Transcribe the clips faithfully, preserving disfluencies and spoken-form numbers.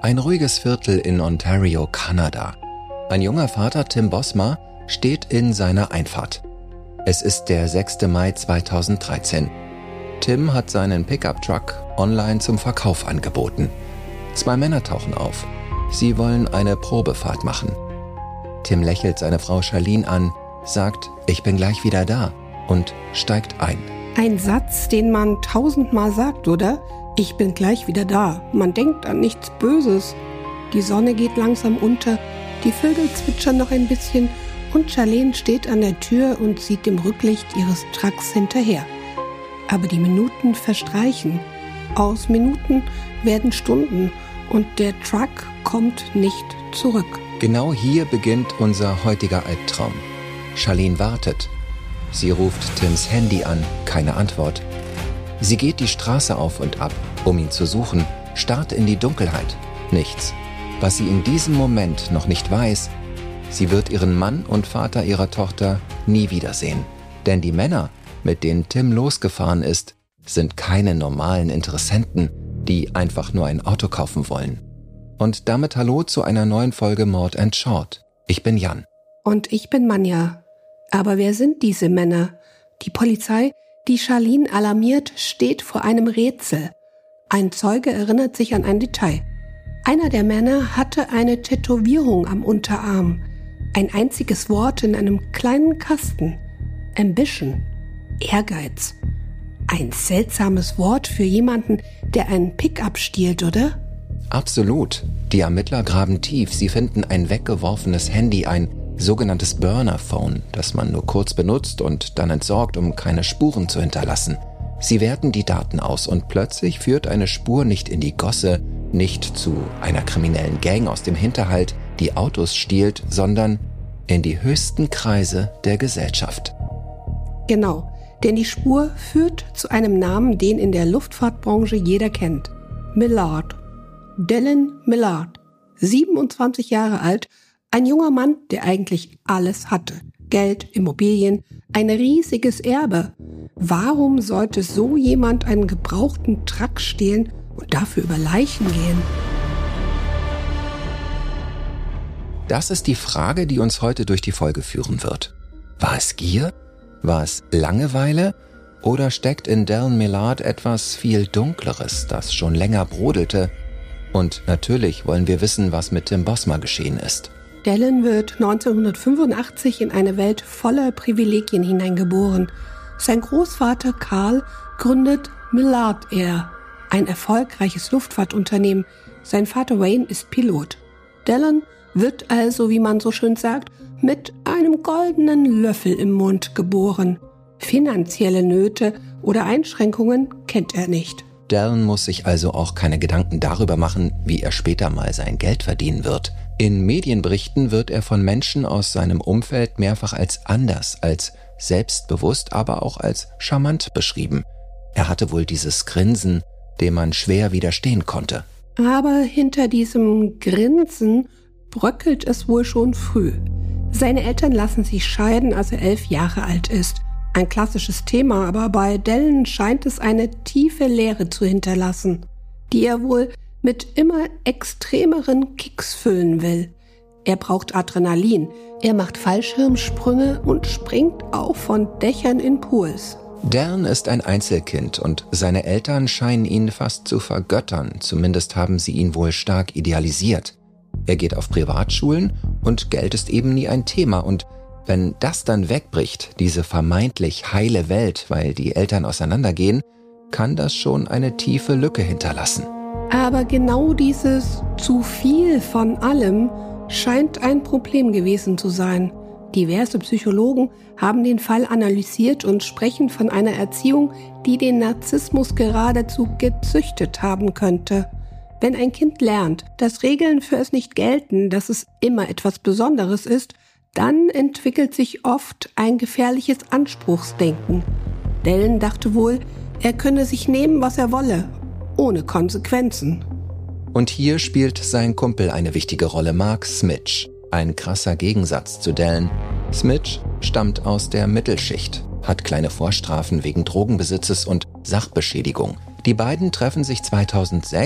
Ein ruhiges Viertel in Ontario, Kanada. Ein junger Vater, Tim Bosma, steht in seiner Einfahrt. Es ist der sechster Mai zweitausenddreizehn. Tim hat seinen Pickup-Truck online zum Verkauf angeboten. Zwei Männer tauchen auf. Sie wollen eine Probefahrt machen. Tim lächelt seine Frau Charlene an, sagt, ich bin gleich wieder da und steigt ein. Ein Satz, den man tausendmal sagt, oder? Ich bin gleich wieder da. Man denkt an nichts Böses. Die Sonne geht langsam unter, die Vögel zwitschern noch ein bisschen und Charlene steht an der Tür und sieht dem Rücklicht ihres Trucks hinterher. Aber die Minuten verstreichen. Aus Minuten werden Stunden und der Truck kommt nicht zurück. Genau hier beginnt unser heutiger Albtraum. Charlene wartet. Sie ruft Tims Handy an, keine Antwort. Sie geht die Straße auf und ab, um ihn zu suchen, starrt in die Dunkelheit. Nichts. Was sie in diesem Moment noch nicht weiß, sie wird ihren Mann und Vater ihrer Tochter nie wiedersehen. Denn die Männer, mit denen Tim losgefahren ist, sind keine normalen Interessenten, die einfach nur ein Auto kaufen wollen. Und damit hallo zu einer neuen Folge Mord and Short. Ich bin Jan. Und ich bin Manja. Aber wer sind diese Männer? Die Polizei, die Charlene alarmiert, steht vor einem Rätsel. Ein Zeuge erinnert sich an ein Detail. Einer der Männer hatte eine Tätowierung am Unterarm. Ein einziges Wort in einem kleinen Kasten. Ambition. Ehrgeiz. Ein seltsames Wort für jemanden, der einen Pickup stiehlt, oder? Absolut. Die Ermittler graben tief. Sie finden ein weggeworfenes Handy, ein sogenanntes Burner-Phone, das man nur kurz benutzt und dann entsorgt, um keine Spuren zu hinterlassen. Sie werten die Daten aus und plötzlich führt eine Spur nicht in die Gosse, nicht zu einer kriminellen Gang aus dem Hinterhalt, die Autos stiehlt, sondern in die höchsten Kreise der Gesellschaft. Genau, denn die Spur führt zu einem Namen, den in der Luftfahrtbranche jeder kennt. Millard. Dylan Millard. siebenundzwanzig Jahre alt, ein junger Mann, der eigentlich alles hatte. Geld, Immobilien, ein riesiges Erbe. Warum sollte so jemand einen gebrauchten Truck stehlen und dafür über Leichen gehen? Das ist die Frage, die uns heute durch die Folge führen wird. War es Gier? War es Langeweile? Oder steckt in Dylan Millard etwas viel Dunkleres, das schon länger brodelte? Und natürlich wollen wir wissen, was mit Tim Bosma geschehen ist. Dylan wird neunzehnhundertfünfundachtzig in eine Welt voller Privilegien hineingeboren. Sein Großvater Carl gründet Millard Air, ein erfolgreiches Luftfahrtunternehmen. Sein Vater Wayne ist Pilot. Dylan wird also, wie man so schön sagt, mit einem goldenen Löffel im Mund geboren. Finanzielle Nöte oder Einschränkungen kennt er nicht. Dylan muss sich also auch keine Gedanken darüber machen, wie er später mal sein Geld verdienen wird. In Medienberichten wird er von Menschen aus seinem Umfeld mehrfach als anders, als selbstbewusst, aber auch als charmant beschrieben. Er hatte wohl dieses Grinsen, dem man schwer widerstehen konnte. Aber hinter diesem Grinsen bröckelt es wohl schon früh. Seine Eltern lassen sich scheiden, als er elf Jahre alt ist. Ein klassisches Thema, aber bei Dylan scheint es eine tiefe Leere zu hinterlassen, die er wohl mit immer extremeren Kicks füllen will. Er braucht Adrenalin, er macht Fallschirmsprünge und springt auch von Dächern in Pools. Dylan ist ein Einzelkind und seine Eltern scheinen ihn fast zu vergöttern, zumindest haben sie ihn wohl stark idealisiert. Er geht auf Privatschulen und Geld ist eben nie ein Thema und wenn das dann wegbricht, diese vermeintlich heile Welt, weil die Eltern auseinandergehen, kann das schon eine tiefe Lücke hinterlassen. Aber genau dieses zu viel von allem scheint ein Problem gewesen zu sein. Diverse Psychologen haben den Fall analysiert und sprechen von einer Erziehung, die den Narzissmus geradezu gezüchtet haben könnte. Wenn ein Kind lernt, dass Regeln für es nicht gelten, dass es immer etwas Besonderes ist, dann entwickelt sich oft ein gefährliches Anspruchsdenken. Dylan dachte wohl, er könne sich nehmen, was er wolle, ohne Konsequenzen. Und hier spielt sein Kumpel eine wichtige Rolle, Mark Smitch. Ein krasser Gegensatz zu Dylan. Smitch stammt aus der Mittelschicht, hat kleine Vorstrafen wegen Drogenbesitzes und Sachbeschädigung. Die beiden treffen sich zweitausendsechs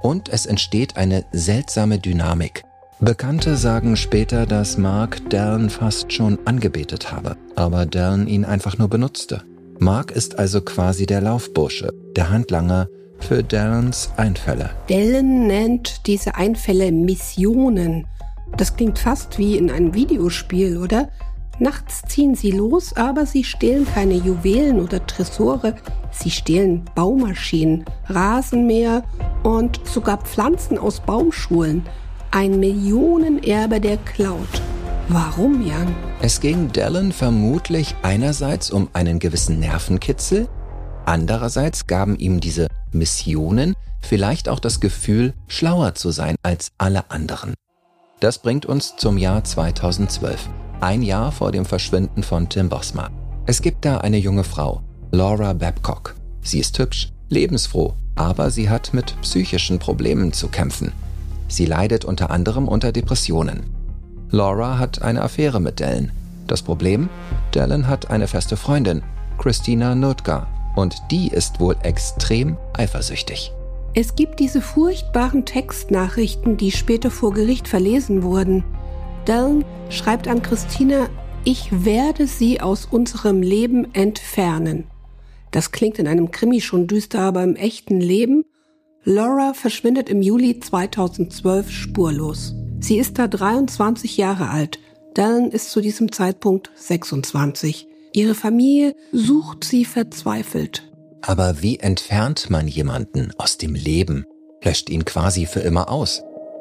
und es entsteht eine seltsame Dynamik. Bekannte sagen später, dass Mark Dallin fast schon angebetet habe, aber Dallin ihn einfach nur benutzte. Mark ist also quasi der Laufbursche, der Handlanger für Dallins Einfälle. Dallin nennt diese Einfälle Missionen. Das klingt fast wie in einem Videospiel, oder? Nachts ziehen sie los, aber sie stehlen keine Juwelen oder Tresore. Sie stehlen Baumaschinen, Rasenmäher und sogar Pflanzen aus Baumschulen. Ein Millionenerbe, der klaut. Warum, Jan? Es ging Dallin vermutlich einerseits um einen gewissen Nervenkitzel, andererseits gaben ihm diese Missionen vielleicht auch das Gefühl, schlauer zu sein als alle anderen. Das bringt uns zum Jahr zweitausendzwölf, ein Jahr vor dem Verschwinden von Tim Bosma. Es gibt da eine junge Frau, Laura Babcock. Sie ist hübsch, lebensfroh, aber sie hat mit psychischen Problemen zu kämpfen. Sie leidet unter anderem unter Depressionen. Laura hat eine Affäre mit Dallin. Das Problem? Dallin hat eine feste Freundin, Christina Nootka, und die ist wohl extrem eifersüchtig. Es gibt diese furchtbaren Textnachrichten, die später vor Gericht verlesen wurden. Dallin schreibt an Christina: Ich werde sie aus unserem Leben entfernen. Das klingt in einem Krimi schon düster, aber im echten Leben? Laura verschwindet im Juli zweitausendzwölf spurlos. Sie ist da dreiundzwanzig Jahre alt. Dallin ist zu diesem Zeitpunkt sechsundzwanzig. Ihre Familie sucht sie verzweifelt. Aber wie entfernt man jemanden aus dem Leben? Löscht ihn quasi für immer aus.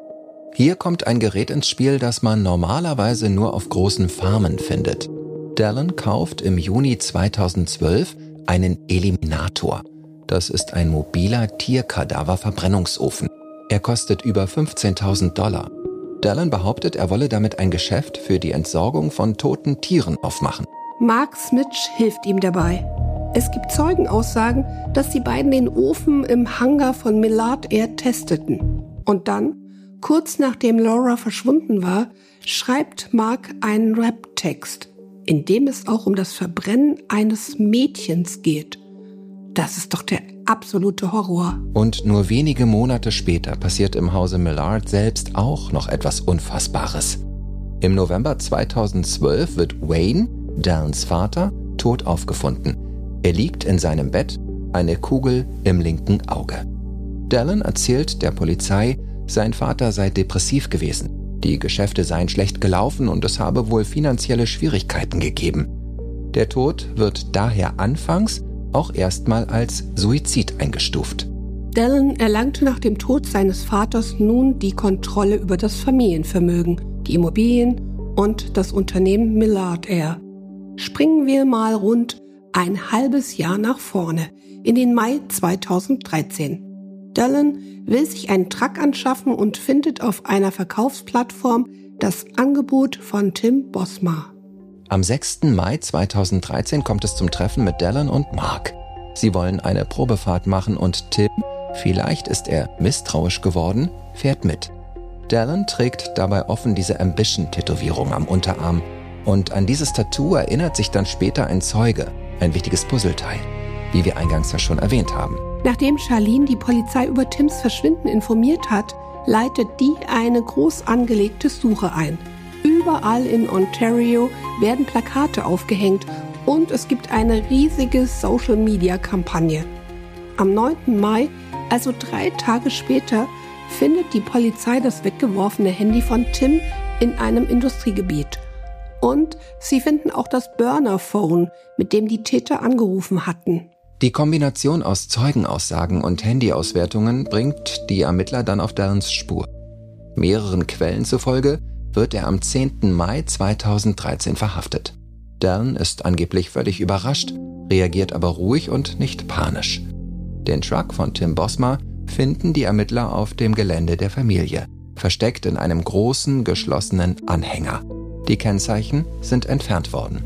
Hier kommt ein Gerät ins Spiel, das man normalerweise nur auf großen Farmen findet. Dallin kauft im Juni zweitausendzwölf einen Eliminator. Das ist ein mobiler Tierkadaver-Verbrennungsofen. Er kostet über fünfzehntausend Dollar. Dallin behauptet, er wolle damit ein Geschäft für die Entsorgung von toten Tieren aufmachen. Mark Smitch hilft ihm dabei. Es gibt Zeugenaussagen, dass die beiden den Ofen im Hangar von Millard Air testeten. Und dann, kurz nachdem Laura verschwunden war, schreibt Mark einen Rap-Text, in dem es auch um das Verbrennen eines Mädchens geht. Das ist doch der absolute Horror. Und nur wenige Monate später passiert im Hause Millard selbst auch noch etwas Unfassbares. Im November zweitausendzwölf wird Wayne, Dallins Vater, tot aufgefunden. Er liegt in seinem Bett, eine Kugel im linken Auge. Dallin erzählt der Polizei, sein Vater sei depressiv gewesen. Die Geschäfte seien schlecht gelaufen und es habe wohl finanzielle Schwierigkeiten gegeben. Der Tod wird daher anfangs auch erstmal als Suizid eingestuft. Dallin erlangte nach dem Tod seines Vaters nun die Kontrolle über das Familienvermögen, die Immobilien und das Unternehmen Millard Air. Springen wir mal rund ein halbes Jahr nach vorne, in den Mai zweitausenddreizehn. Dallin will sich einen Truck anschaffen und findet auf einer Verkaufsplattform das Angebot von Tim Bosma. Am sechsten Mai zweitausenddreizehn kommt es zum Treffen mit Dallin und Mark. Sie wollen eine Probefahrt machen und Tim, vielleicht ist er misstrauisch geworden, fährt mit. Dallin trägt dabei offen diese Ambition-Tätowierung am Unterarm und an dieses Tattoo erinnert sich dann später ein Zeuge, ein wichtiges Puzzleteil, wie wir eingangs ja schon erwähnt haben. Nachdem Charlene die Polizei über Tims Verschwinden informiert hat, leitet die eine groß angelegte Suche ein. Überall in Ontario werden Plakate aufgehängt und es gibt eine riesige Social-Media-Kampagne. Am neunten Mai, also drei Tage später, findet die Polizei das weggeworfene Handy von Tim in einem Industriegebiet. Und sie finden auch das Burner-Phone, mit dem die Täter angerufen hatten. Die Kombination aus Zeugenaussagen und Handyauswertungen bringt die Ermittler dann auf Dallins Spur. Mehreren Quellen zufolge wird er am zehnten Mai zweitausenddreizehn verhaftet. Dallin ist angeblich völlig überrascht, reagiert aber ruhig und nicht panisch. Den Truck von Tim Bosma finden die Ermittler auf dem Gelände der Familie, versteckt in einem großen, geschlossenen Anhänger. Die Kennzeichen sind entfernt worden.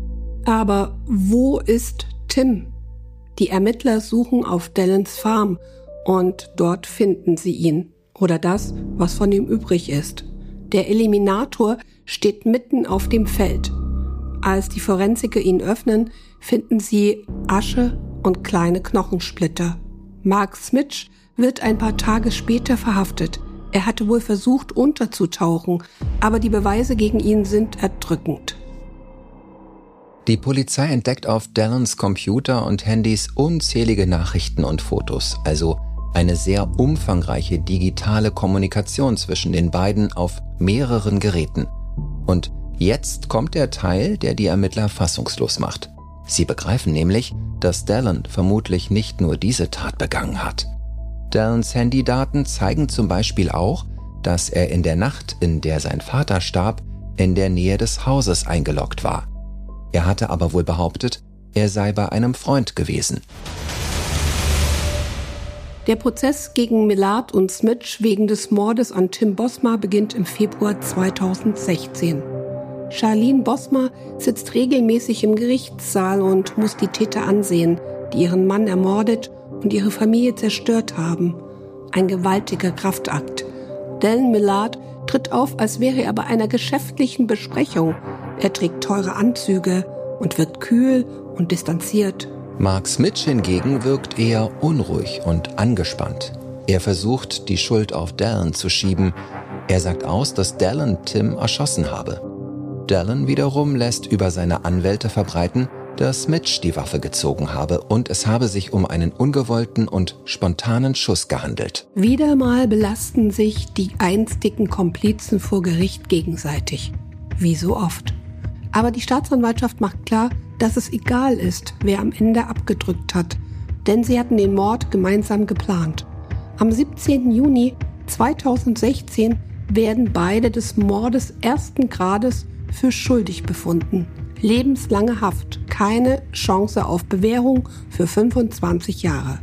Aber wo ist Tim? Die Ermittler suchen auf Dallins Farm und dort finden sie ihn. Oder das, was von ihm übrig ist. Der Eliminator steht mitten auf dem Feld. Als die Forensiker ihn öffnen, finden sie Asche und kleine Knochensplitter. Mark Smitch wird ein paar Tage später verhaftet. Er hatte wohl versucht, unterzutauchen, aber die Beweise gegen ihn sind erdrückend. Die Polizei entdeckt auf Dallons Computer und Handys unzählige Nachrichten und Fotos, also eine sehr umfangreiche digitale Kommunikation zwischen den beiden auf mehreren Geräten. Und jetzt kommt der Teil, der die Ermittler fassungslos macht. Sie begreifen nämlich, dass Dallon vermutlich nicht nur diese Tat begangen hat. Dallons Handydaten zeigen zum Beispiel auch, dass er in der Nacht, in der sein Vater starb, in der Nähe des Hauses eingeloggt war. Er hatte aber wohl behauptet, er sei bei einem Freund gewesen. Der Prozess gegen Millard und Smitsch wegen des Mordes an Tim Bosma beginnt im Februar zweitausendsechzehn. Charlene Bosma sitzt regelmäßig im Gerichtssaal und muss die Täter ansehen, die ihren Mann ermordet und ihre Familie zerstört haben. Ein gewaltiger Kraftakt. Dallon Millard tritt auf, als wäre er bei einer geschäftlichen Besprechung. Er trägt teure Anzüge und wirkt kühl und distanziert. Mark Smitsch hingegen wirkt eher unruhig und angespannt. Er versucht, die Schuld auf Dallon zu schieben. Er sagt aus, dass Dallon Tim erschossen habe. Dallon wiederum lässt über seine Anwälte verbreiten, dass Smitsch die Waffe gezogen habe und es habe sich um einen ungewollten und spontanen Schuss gehandelt. Wieder mal belasten sich die einstigen Komplizen vor Gericht gegenseitig. Wie so oft. Aber die Staatsanwaltschaft macht klar, dass es egal ist, wer am Ende abgedrückt hat. Denn sie hatten den Mord gemeinsam geplant. Am siebzehnten Juni zweitausendsechzehn werden beide des Mordes ersten Grades für schuldig befunden. Lebenslange Haft, keine Chance auf Bewährung für fünfundzwanzig Jahre.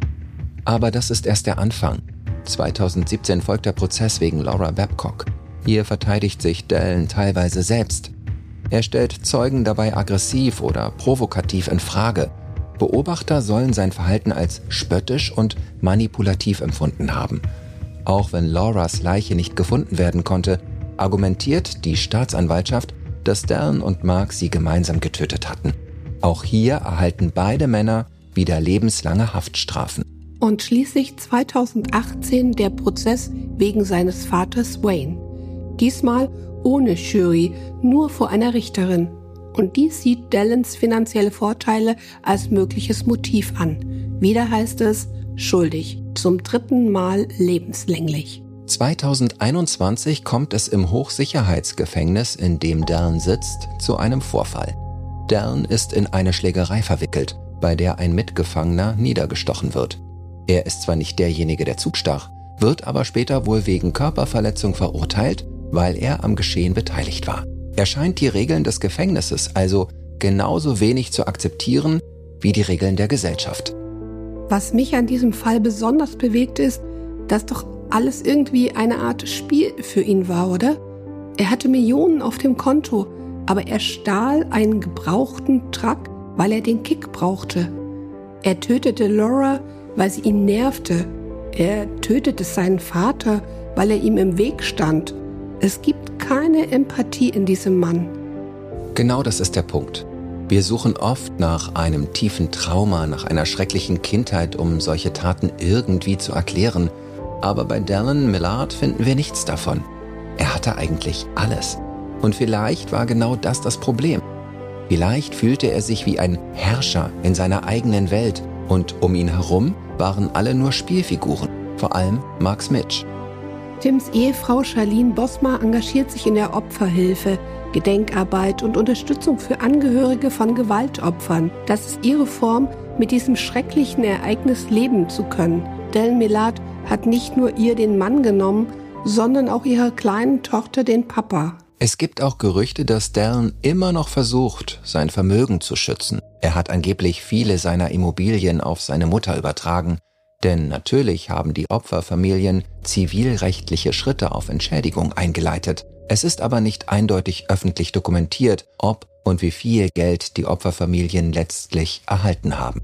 Aber das ist erst der Anfang. zweitausendsiebzehn folgt der Prozess wegen Laura Babcock. Hier verteidigt sich Dallon teilweise selbst. Er stellt Zeugen dabei aggressiv oder provokativ in Frage. Beobachter sollen sein Verhalten als spöttisch und manipulativ empfunden haben. Auch wenn Lauras Leiche nicht gefunden werden konnte, argumentiert die Staatsanwaltschaft, dass Dallon und Mark sie gemeinsam getötet hatten. Auch hier erhalten beide Männer wieder lebenslange Haftstrafen. Und schließlich zweitausendachtzehn der Prozess wegen seines Vaters Wayne. Diesmal ohne Jury, nur vor einer Richterin. Und die sieht Dallons finanzielle Vorteile als mögliches Motiv an. Wieder heißt es, schuldig, zum dritten Mal lebenslänglich. zweitausendeinundzwanzig kommt es im Hochsicherheitsgefängnis, in dem Dallon sitzt, zu einem Vorfall. Dallon ist in eine Schlägerei verwickelt, bei der ein Mitgefangener niedergestochen wird. Er ist zwar nicht derjenige, der zugstach, wird aber später wohl wegen Körperverletzung verurteilt, weil er am Geschehen beteiligt war. Er scheint die Regeln des Gefängnisses also genauso wenig zu akzeptieren wie die Regeln der Gesellschaft. Was mich an diesem Fall besonders bewegt ist, dass doch alles irgendwie eine Art Spiel für ihn war, oder? Er hatte Millionen auf dem Konto, aber er stahl einen gebrauchten Truck, weil er den Kick brauchte. Er tötete Laura, weil sie ihn nervte. Er tötete seinen Vater, weil er ihm im Weg stand. Es gibt keine Empathie in diesem Mann. Genau das ist der Punkt. Wir suchen oft nach einem tiefen Trauma, nach einer schrecklichen Kindheit, um solche Taten irgendwie zu erklären. Aber bei Dallon Millard finden wir nichts davon. Er hatte eigentlich alles. Und vielleicht war genau das das Problem. Vielleicht fühlte er sich wie ein Herrscher in seiner eigenen Welt und um ihn herum waren alle nur Spielfiguren, vor allem Mark Smitsch. Tims Ehefrau Charlene Bosma engagiert sich in der Opferhilfe, Gedenkarbeit und Unterstützung für Angehörige von Gewaltopfern. Das ist ihre Form, mit diesem schrecklichen Ereignis leben zu können. Dallon Millard hat nicht nur ihr den Mann genommen, sondern auch ihrer kleinen Tochter den Papa. Es gibt auch Gerüchte, dass Dallon immer noch versucht, sein Vermögen zu schützen. Er hat angeblich viele seiner Immobilien auf seine Mutter übertragen. Denn natürlich haben die Opferfamilien zivilrechtliche Schritte auf Entschädigung eingeleitet. Es ist aber nicht eindeutig öffentlich dokumentiert, ob und wie viel Geld die Opferfamilien letztlich erhalten haben.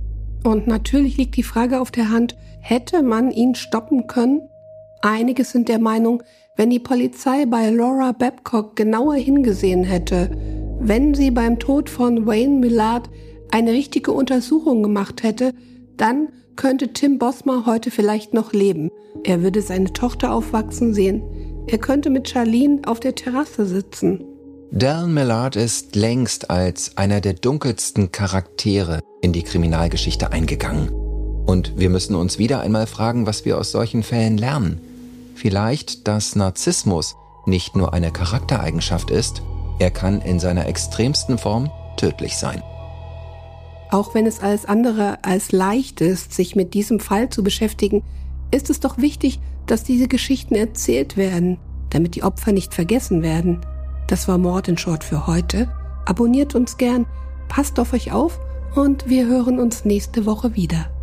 Und natürlich liegt die Frage auf der Hand, hätte man ihn stoppen können? Einige sind der Meinung, wenn die Polizei bei Laura Babcock genauer hingesehen hätte, wenn sie beim Tod von Wayne Millard eine richtige Untersuchung gemacht hätte, dann könnte Tim Bosma heute vielleicht noch leben. Er würde seine Tochter aufwachsen sehen. Er könnte mit Charlene auf der Terrasse sitzen. Del Millard ist längst als einer der dunkelsten Charaktere in die Kriminalgeschichte eingegangen. Und wir müssen uns wieder einmal fragen, was wir aus solchen Fällen lernen. Vielleicht, dass Narzissmus nicht nur eine Charaktereigenschaft ist, er kann in seiner extremsten Form tödlich sein. Auch wenn es alles andere als leicht ist, sich mit diesem Fall zu beschäftigen, ist es doch wichtig, dass diese Geschichten erzählt werden, damit die Opfer nicht vergessen werden. Das war Mord in Short für heute. Abonniert uns gern, passt auf euch auf und wir hören uns nächste Woche wieder.